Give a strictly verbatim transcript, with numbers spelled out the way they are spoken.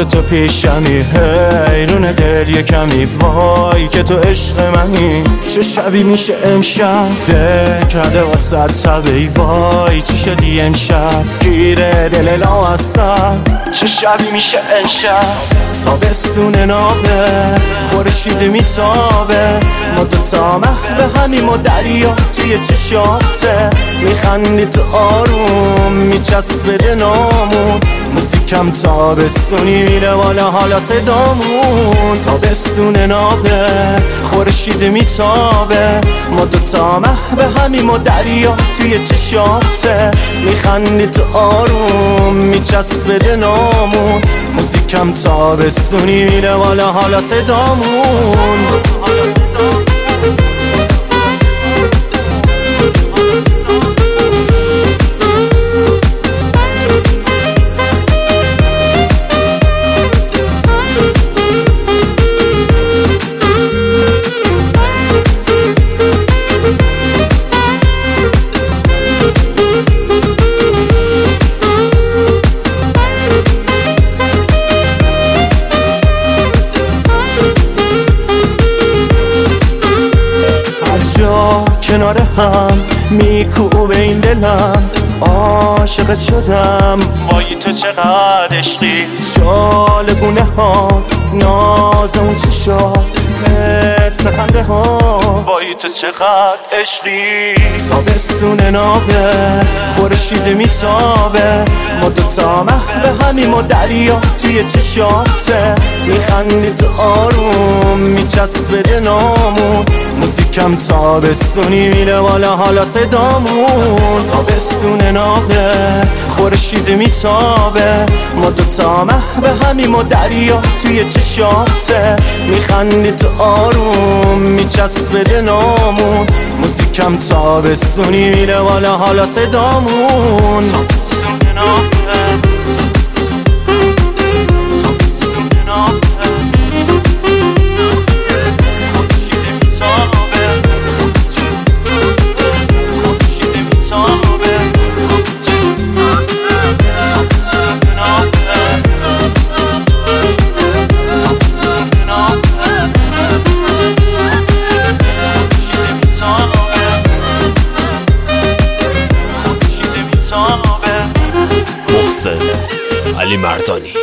واسه تو پیشمی، حیرون دل یه کمی، وای که تو عشق منی. چه شبی میشه امشب دل کرده واسه شبی، وای چی شدی امشب گیره دل لامصب. چه شبی میشه امشب تابستون نابه، خورشید میتابه، ما دوتا محو همیم و دریا توی چشاته. میخندی تو آروم میچسبه دلامون، موزیکم تابستونی میره بالا حالا صدامون. تابستون نابه، خورشید میتابه، ما دوتا محو همیم و دریا توی چشاته. میخندی تو آروم میچسبه دلامون، موزیکم تابستونی میره بالا حالا صدامون. کنار هم میکوبه این دلم، عاشقت شدم، وای تو چقدر عشقی. جالبونه ها ناز اون چشا، مثل خنده ها، وای تو چقدر عشقی. تابستون نابه، خورشید میتابه، ما دوتا محو همیم و دریا توی چشاته. میخندی تو آروم میچسبه دلامون، موزیکم تابستونی میره بالا حالا صدامون. تابستون نابه، خورشید میتابه، ما دوتا محو همیم و دریا توی چشاته. میخندی تو آروم میچسبه دلامون، موزیکم تابستونی میره بالا حالا صدامون. تابستون نابه، محسن علی مردانی.